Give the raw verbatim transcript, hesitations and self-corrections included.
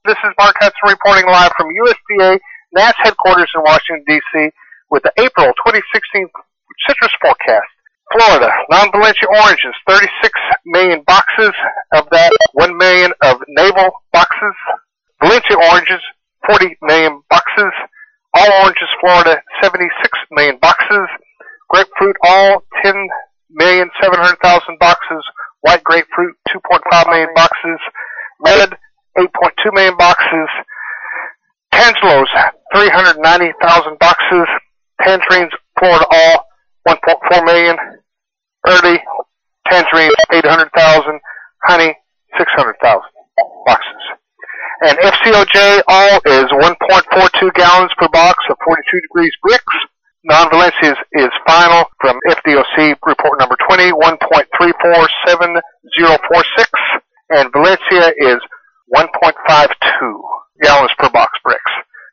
This is Mark Hudson reporting live from U S D A N A S headquarters in Washington, D C with the April twenty sixteen citrus forecast. Florida, non-Valencia oranges, thirty-six million boxes. Of that, one million of navel boxes. Valencia oranges, forty million boxes. All oranges, Florida, seventy-six million boxes. Grapefruit, all ten million seven hundred thousand boxes. White grapefruit, two point five million boxes. Red, eight point two million boxes. Tangelos, three hundred ninety thousand boxes. Tangerines, Florida, all one point four million. Early, tangerines, eight hundred thousand. Honey, six hundred thousand boxes. And F C O J, all is one point four two gallons per box of forty-two degrees Brix. Non-Valencia is, is final from F D O C report number twenty, one point three four seven zero four six. And Valencia is one point five two.